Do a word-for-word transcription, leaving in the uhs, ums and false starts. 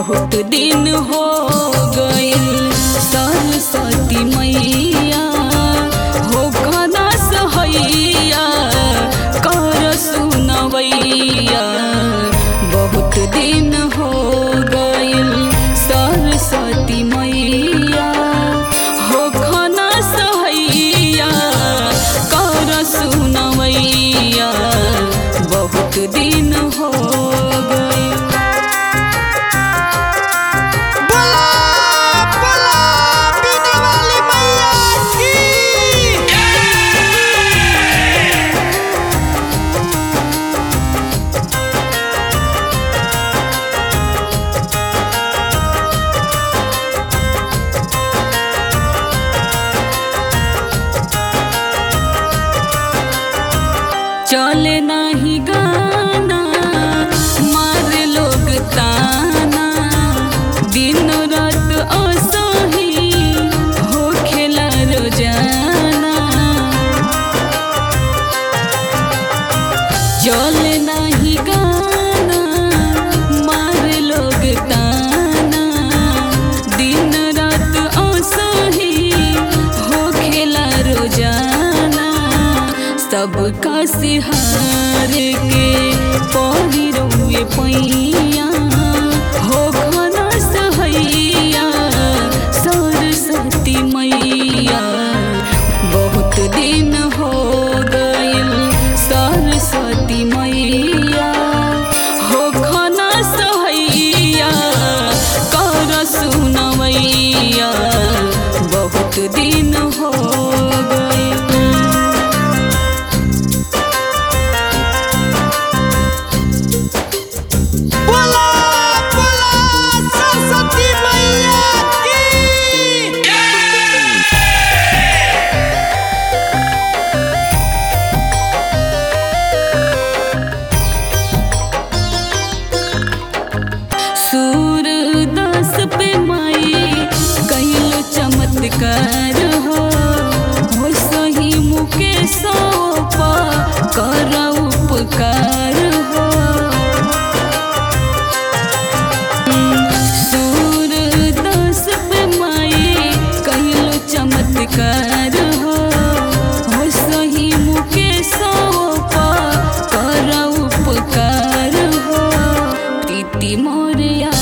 बहुत दिन हो गइल सरस्वती मैया हो खाना सहैया कर सुनवैया। बहुत दिन हो गइल सरस्वती मैया हो खाना सहैया कर सुनवैया। बहुत दिन हो गइल। चले नाही गाना मारे लोग ताना दिन रात असही हो खेला रोजाना। चले नाही गाना मारे लोग ताना दिन रात असही हो खेला रोजाना। सबका सिहार के पौरी रउए पैया हो खाना सहैया सरस्वती मैया। बहुत दिन हो गइल सरस्वती मैया हो खाना सहैया कर सुनवैया। बहुत दिन हो गइल। सूरदास पे माई कहिलो चमत्कार हो हो सही मुकेश पा कर उपकार हो। सूरदास पे माई कहिलो चमत्कार हो हो सही मुकेश पा कर उपकार हो। तिति मोरया